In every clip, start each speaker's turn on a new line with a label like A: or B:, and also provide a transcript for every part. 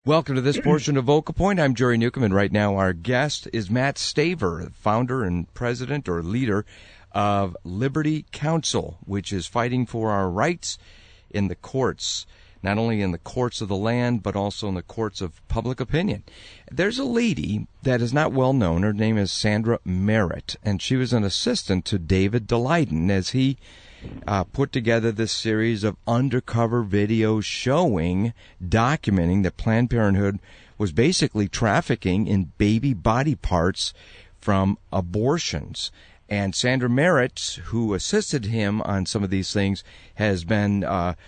A: Welcome to this portion of Vocal Point. I'm Jerry Newcomb, and right now our guest is Matt Staver, founder and president or leader of Liberty Counsel, which is fighting for our rights in the courts, not only in the courts of the land, but also in the courts of public opinion. There's a lady that is not well known. Her name is Sandra Merritt, and she was an assistant to David Daleiden as he put together this series of undercover videos documenting that Planned Parenthood was basically trafficking in baby body parts from abortions. And Sandra Merritt, who assisted him on some of these things, has been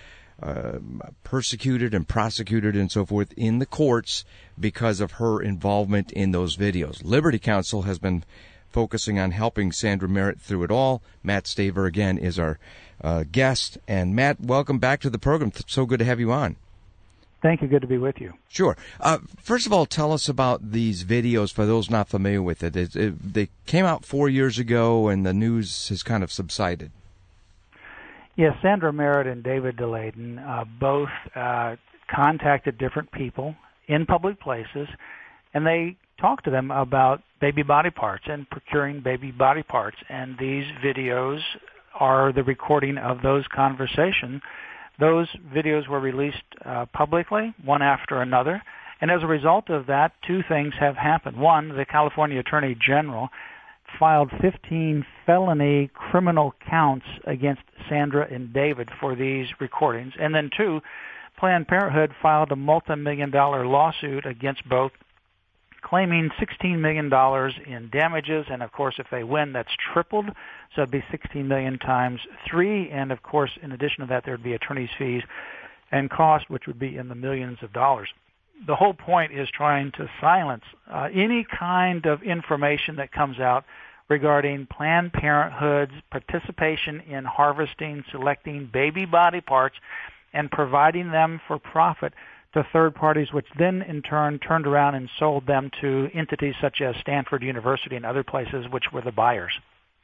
A: persecuted and prosecuted and so forth in the courts because of her involvement in those videos. Liberty Counsel has been focusing on helping Sandra Merritt through it all. Matt Staver, again, is our guest. And Matt, welcome back to the program. So good to have you on.
B: Thank you. Good to be with you.
A: Sure. First of all, tell us about these videos for those not familiar with it. They came out 4 years ago, and the news has kind of subsided.
B: Yes, Sandra Merritt and David Daleiden both contacted different people in public places, and they talked to them about baby body parts and procuring baby body parts. And these videos are the recording of those conversations. Those videos were released publicly, one after another. And as a result of that, two things have happened. One, the California Attorney General filed 15 felony criminal counts against Sandra and David for these recordings. And then two, Planned Parenthood filed a multi-million-dollar lawsuit against both, claiming $16 million in damages, and of course, if they win, that's tripled, so it'd be $16 million times 3, and of course, in addition to that, there'd be attorney's fees and cost, which would be in the millions of dollars. The whole point is trying to silence any kind of information that comes out regarding Planned Parenthood's participation in harvesting, selecting baby body parts, and providing them for profit to third parties, which then in turn turned around and sold them to entities such as Stanford University and other places, which were the buyers.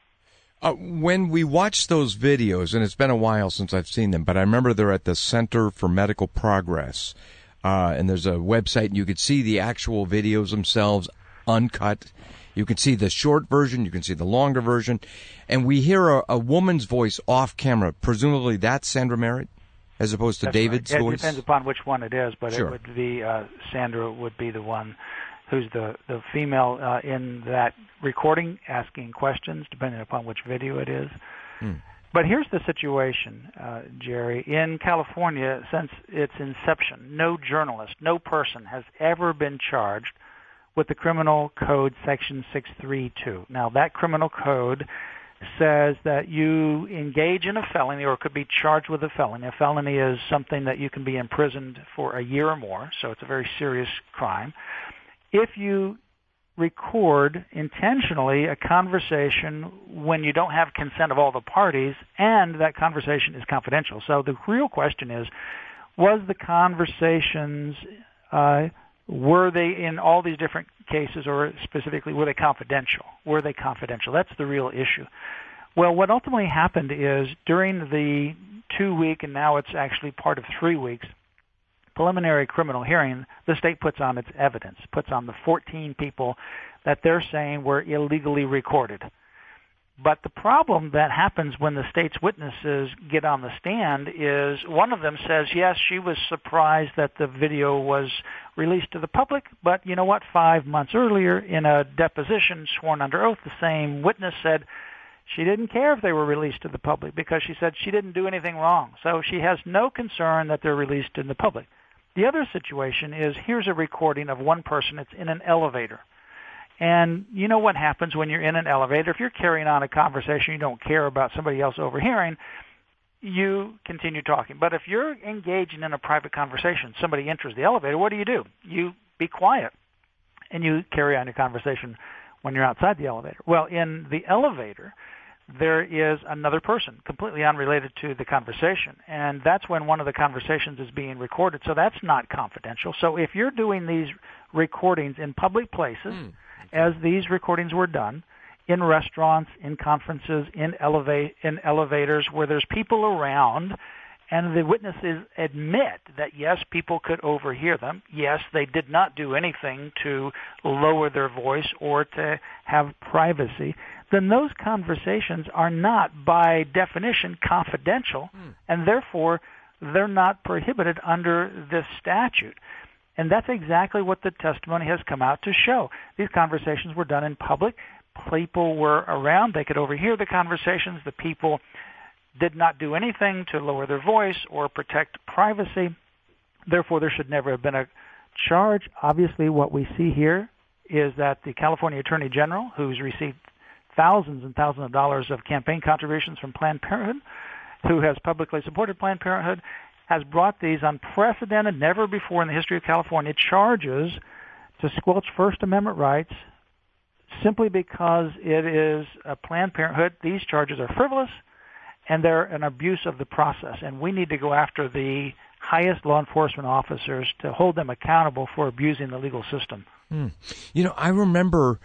A: When we watch those videos, and it's been a while since I've seen them, but I remember they're at the Center for Medical Progress, and there's a website, and you could see the actual videos themselves uncut. You can see the short version, you can see the longer version, and we hear a woman's voice off camera. Presumably that's Sandra Merritt, as opposed to
B: That's
A: David's
B: right.
A: voice?
B: It depends upon which one it is, but
A: Sure.
B: It would be Sandra would be the one who's the female in that recording asking questions, depending upon which video it is. But here's the situation, Jerry. In California, since its inception, no journalist, no person has ever been charged with the Criminal Code Section 632. Now, that criminal code says that you engage in a felony or could be charged with a felony. A felony is something that you can be imprisoned for a year or more, so it's a very serious crime. If you record intentionally a conversation when you don't have consent of all the parties and that conversation is confidential. So the real question is, was the conversations, were they in all these different cases, or specifically, were they confidential? Were they confidential? That's the real issue. Well, what ultimately happened is during the 2-week, and now it's actually part of 3 weeks, preliminary criminal hearing, the state puts on its evidence, puts on the 14 people that they're saying were illegally recorded. But the problem that happens when the state's witnesses get on the stand is one of them says, yes, she was surprised that the video was released to the public, but you know what? 5 months earlier, in a deposition sworn under oath, the same witness said she didn't care if they were released to the public because she said she didn't do anything wrong. So she has no concern that they're released in the public. The other situation is, here's a recording of one person. It's in an elevator. And you know what happens when you're in an elevator? If you're carrying on a conversation, you don't care about somebody else overhearing, you continue talking. But if you're engaging in a private conversation, somebody enters the elevator, what do? You be quiet, and you carry on your conversation when you're outside the elevator. Well, in the elevator, there is another person completely unrelated to the conversation, and that's when one of the conversations is being recorded. So that's not confidential. So if you're doing these recordings in public places, as these recordings were done, in restaurants, in conferences, in elevators where there's people around, and the witnesses admit that, yes, people could overhear them. Yes, they did not do anything to lower their voice or to have privacy, then those conversations are not, by definition, confidential, and therefore they're not prohibited under this statute. And that's exactly what the testimony has come out to show. These conversations were done in public. People were around. They could overhear the conversations. The people did not do anything to lower their voice or protect privacy. Therefore, there should never have been a charge. Obviously, what we see here is that the California Attorney General, who's received thousands and thousands of dollars of campaign contributions from Planned Parenthood, who has publicly supported Planned Parenthood, has brought these unprecedented, never before in the history of California, charges to squelch First Amendment rights simply because it is a Planned Parenthood. These charges are frivolous, and they're an abuse of the process. And we need to go after the highest law enforcement officers to hold them accountable for abusing the legal system.
A: You know, I remember,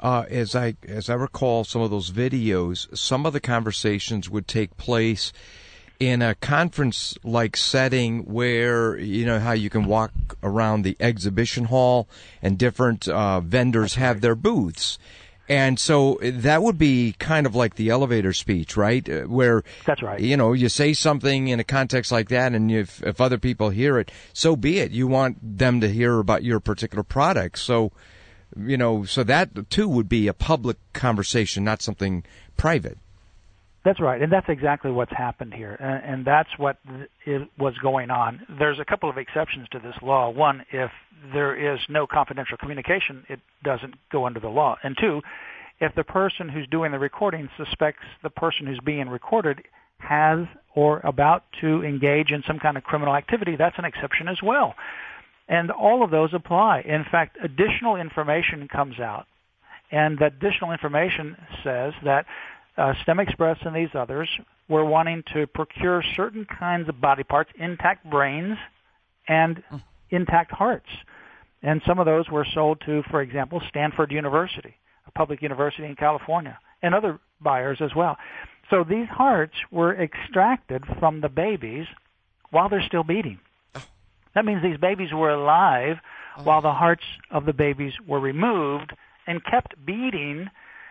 A: as I recall some of those videos, some of the conversations would take place in a conference-like setting where, you know, how you can walk around the exhibition hall and different vendors have their booths. And so that would be kind of like the elevator speech, right? Where,
B: that's right.
A: You know, you say something in a context like that, and if other people hear it, so be it. You want them to hear about your particular product. So, you know, so that too would be a public conversation, not something private.
B: That's right, and that's exactly what's happened here, and that's what was going on. There's a couple of exceptions to this law. One, if there is no confidential communication, it doesn't go under the law. And two, if the person who's doing the recording suspects the person who's being recorded has or about to engage in some kind of criminal activity, that's an exception as well. And all of those apply. In fact, additional information comes out, and that additional information says that STEM Express and these others were wanting to procure certain kinds of body parts, intact brains and intact hearts. And some of those were sold to, for example, Stanford University, a public university in California, and other buyers as well. So these hearts were extracted from the babies while they're still beating. That means these babies were alive while the hearts of the babies were removed and kept beating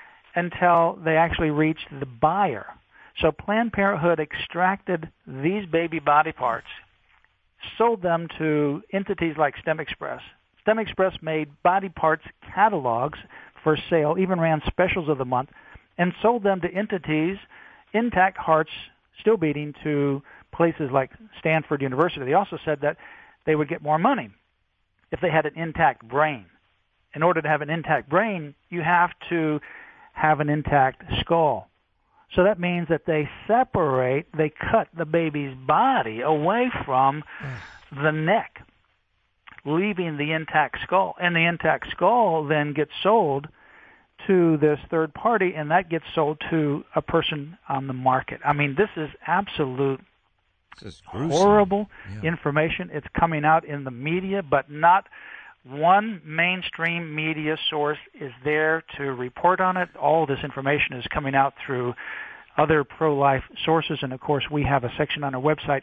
B: until they actually reached the buyer. So Planned Parenthood extracted these baby body parts, sold them to entities like STEM Express. STEM Express made body parts catalogs for sale, even ran specials of the month, and sold them to entities, intact hearts still beating, to places like Stanford University. They also said that they would get more money if they had an intact brain. In order to have an intact brain, you have to have an intact skull. So that means that they cut the baby's body away from the neck, leaving the intact skull. And the intact skull then gets sold to this third party, and that gets sold to a person on the market. I mean, this is absolute horrible information. It's coming out in the media, but not one mainstream media source is there to report on it. All this information is coming out through other pro-life sources. And, of course, we have a section on our website,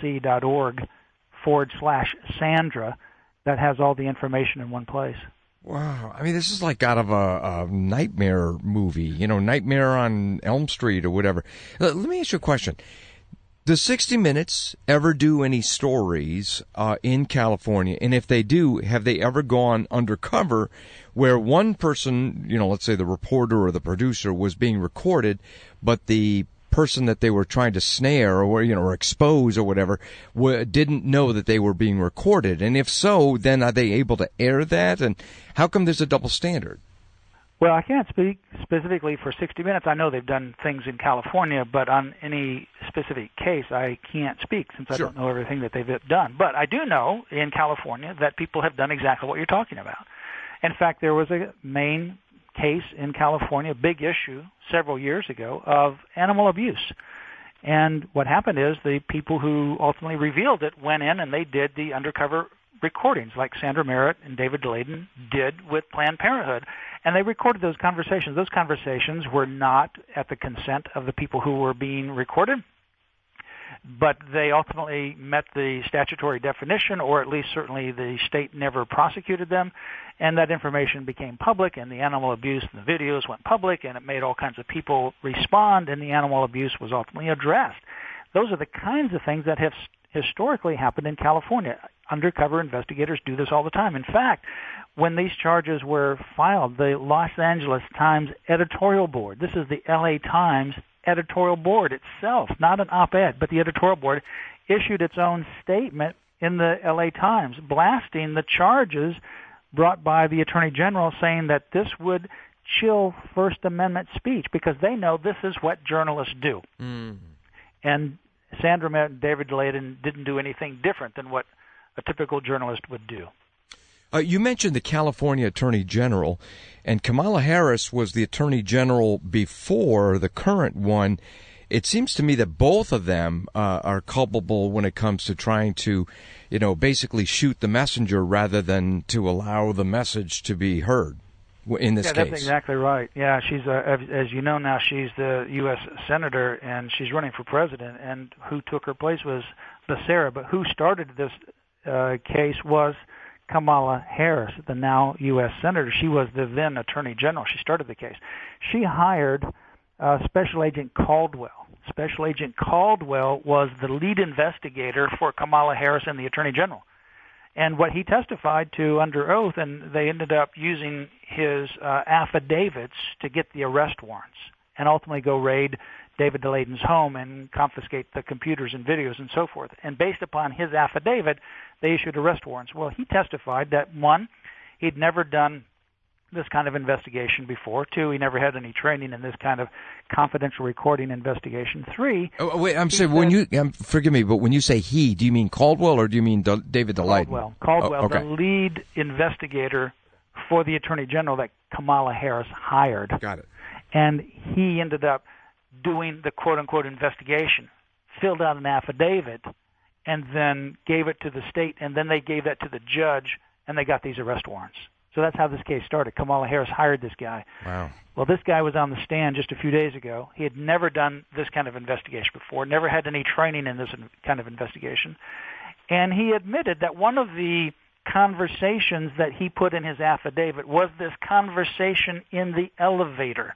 B: lc.org/Sandra, that has all the information in one place.
A: Wow. I mean, this is like out of a nightmare movie, you know, Nightmare on Elm Street or whatever. Let me ask you a question. Does 60 Minutes ever do any stories in California? And if they do, have they ever gone undercover where one person, you know, let's say the reporter or the producer, was being recorded, but the person that they were trying to snare or, you know, or expose or whatever didn't know that they were being recorded? And if so, then are they able to air that? And how come there's a double standard?
B: Well, I can't speak specifically for 60 Minutes. I know they've done things in California, but on any specific case, I can't speak since I don't know everything that they've done. But I do know in California that people have done exactly what you're talking about. In fact, there was a main case in California, a big issue several years ago, of animal abuse. And what happened is the people who ultimately revealed it went in and they did the undercover recordings like Sandra Merritt and David Dlayden did with Planned Parenthood. And they recorded those conversations. Those conversations were not at the consent of the people who were being recorded. but they ultimately met the statutory definition, or at least certainly the state never prosecuted them, and that information became public, and the animal abuse and the videos went public, and it made all kinds of people respond, and the animal abuse was ultimately addressed. Those are the kinds of things that have historically happened in California. Undercover investigators do this all the time. In fact, when these charges were filed, the Los Angeles Times editorial board, this is the LA Times editorial board itself, not an op-ed, but the editorial board, issued its own statement in the LA Times blasting the charges brought by the Attorney General, saying that this would chill First Amendment speech because they know this is what journalists do. Mm. And Sandra Met and David Daleiden didn't do anything different than what a typical journalist would do.
A: You mentioned the California Attorney General, and Kamala Harris was the Attorney General before the current one. It seems to me that both of them are culpable when it comes to trying to, basically shoot the messenger rather than to allow the message to be heard in this case.
B: Yeah, that's exactly right. Yeah, she's, as you know now, she's the U.S. Senator, and she's running for president, and who took her place was Becerra, but who started this case was Kamala Harris, the now U.S. Senator. She was the then Attorney General. She started the case. She hired Special Agent Caldwell. Special Agent Caldwell was the lead investigator for Kamala Harris and the Attorney General. And what he testified to under oath, and they ended up using his affidavits to get the arrest warrants and ultimately go raid David Daleiden's home and confiscate the computers and videos and so forth. And based upon his affidavit, they issued arrest warrants. Well, he testified that, one, he'd never done this kind of investigation before. Two, he never had any training in this kind of confidential recording investigation. Three...
A: Oh, wait, I'm saying, when you... forgive me, but when you say he, do you mean Caldwell or do you mean David Daleiden?
B: Caldwell,
A: okay.
B: The lead investigator for the Attorney General that Kamala Harris hired.
A: Got it.
B: And he ended up doing the quote-unquote investigation, filled out an affidavit, and then gave it to the state, and then they gave that to the judge, and they got these arrest warrants. So that's how this case started. Kamala Harris hired this guy.
A: Wow.
B: Well, this guy was on the stand just a few days ago. He had never done this kind of investigation before, never had any training in this kind of investigation, and he admitted that one of the conversations that he put in his affidavit was this conversation in the elevator.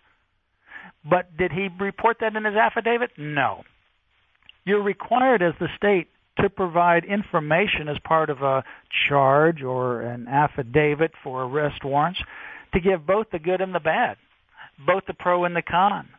B: But did he report that in his affidavit? No. You're required as the state to provide information as part of a charge or an affidavit for arrest warrants to give both the good and the bad, both the pro and the con.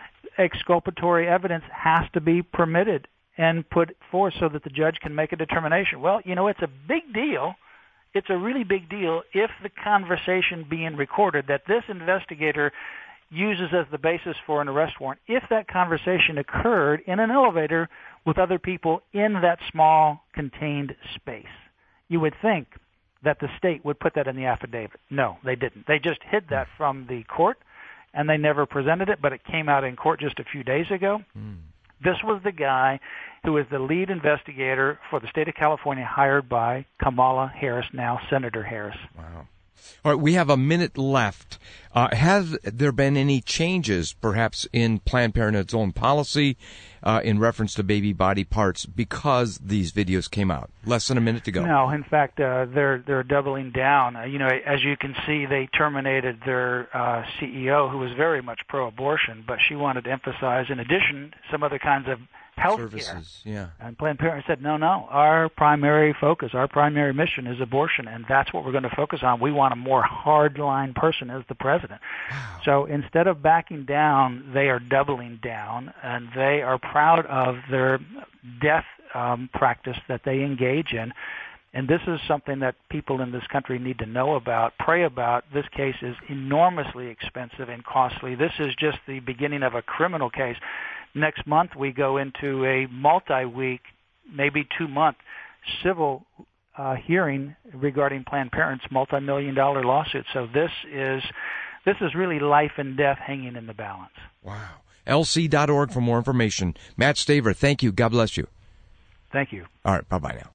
B: Exculpatory evidence has to be permitted and put forth so that the judge can make a determination. Well, it's a big deal. It's a really big deal if the conversation being recorded that this investigator uses as the basis for an arrest warrant, if that conversation occurred in an elevator with other people in that small contained space. You would think that the state would put that in the affidavit. No, they didn't. They just hid that from the court, and they never presented it, but it came out in court just a few days ago. This was the guy who was the lead investigator for the state of California, hired by Kamala Harris, now Senator Harris.
A: Wow. All right, we have a minute left. Has there been any changes, perhaps, in Planned Parenthood's own policy in reference to baby body parts because these videos came out? Less than a minute to go.
B: No, in fact, they're doubling down. As you can see, they terminated their CEO, who was very much pro-abortion, but she wanted to emphasize, in addition, some other kinds of health
A: services,
B: care.
A: Yeah.
B: And Planned Parenthood said, no, our primary focus, our primary mission is abortion, and that's what we're going to focus on. We want a more hardline person as the president.
A: Wow.
B: So instead of backing down, they are doubling down, and they are proud of their death practice that they engage in. And this is something that people in this country need to know about, pray about. This case is enormously expensive and costly. This is just the beginning of a criminal case. Next month, we go into a multi-week, maybe 2-month civil hearing regarding Planned Parenthood's multi-million-dollar lawsuit. So this is really life and death hanging in the balance.
A: Wow. LC.org for more information. Matt Staver, thank you. God bless you.
B: Thank you.
A: All right. Bye-bye now.